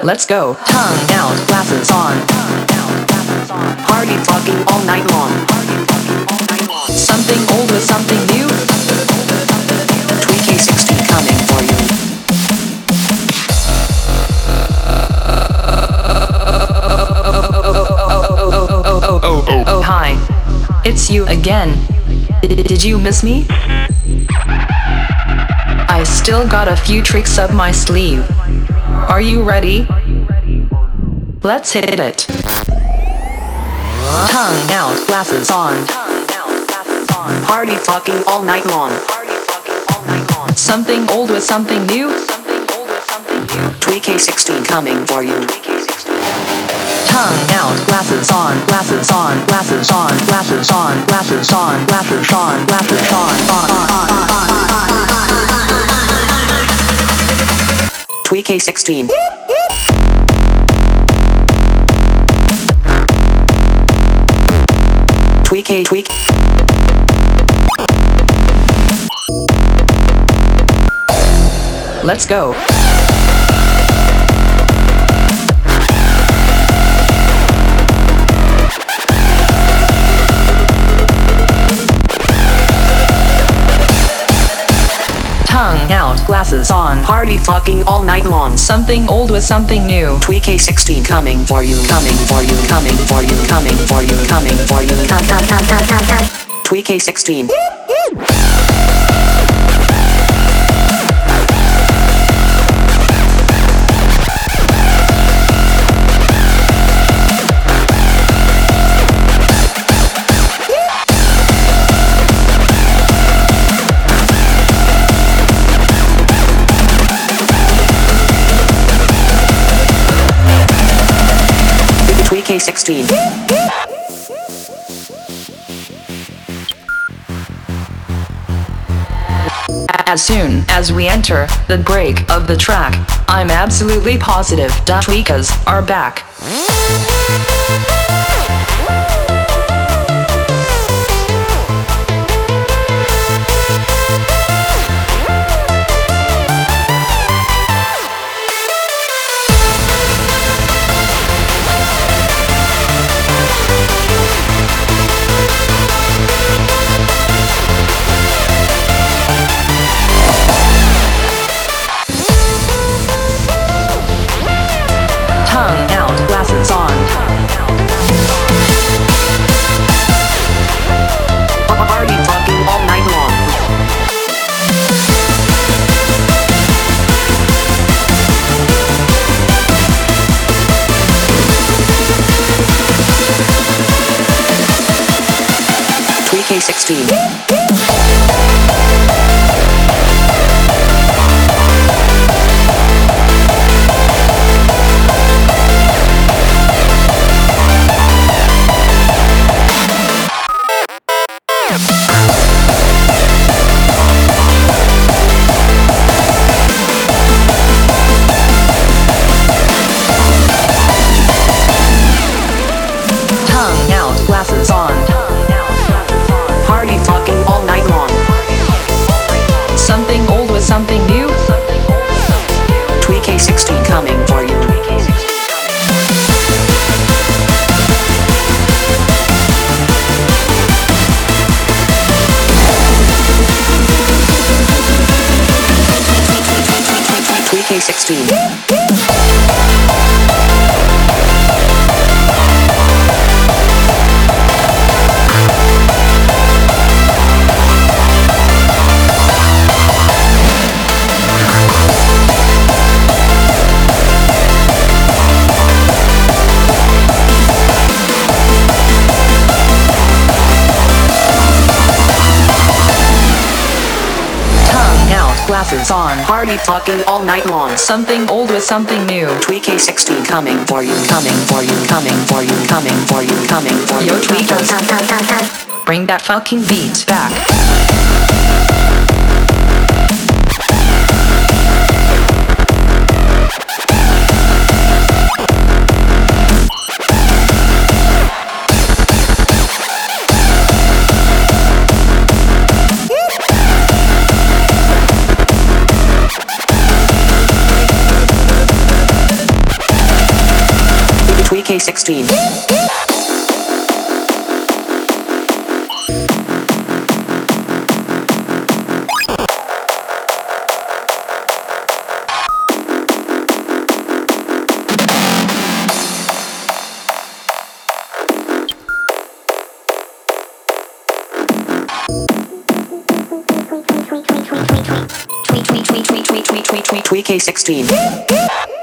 Let's go. Tongue out, glasses on. Party fucking all night long. Something old with something new. Tweak-A16 coming for you. Oh, hi. It's you again. Did you miss me? I still got a few tricks up my sleeve. Are you ready? Let's hit it. Tongue out, glasses on. Party fucking all night long. Something old with something new. Tweak-A16 coming for you. Tongue out, glasses on, glasses on, glasses on, glasses on, glasses on, glasses on, glasses on. Tweak-A16. Tweak. Let's go. Tongue out, glasses on, party fucking all night long. Something old with something new. Tweak-A16 coming for you, coming for you, coming for you, coming for you, coming for you. Tweak-A16. Tweak-A16. As soon as we enter the break of the track, I'm absolutely positive the Tweakers are back. Tongue out, glasses on. Party fucking all night long. Tweak-A16. Tongue out, glasses on. Party fucking all night long. Something old with something new. Tweak-A16 coming for you. Tweak-A16. Glasses on, party fucking all night long. Something old with something new. Tweak-A16 coming for you, coming for you, coming for you, coming for you, coming for you. Yo, Tweakers, bring that fucking beat back. Tweak16. Tweak16.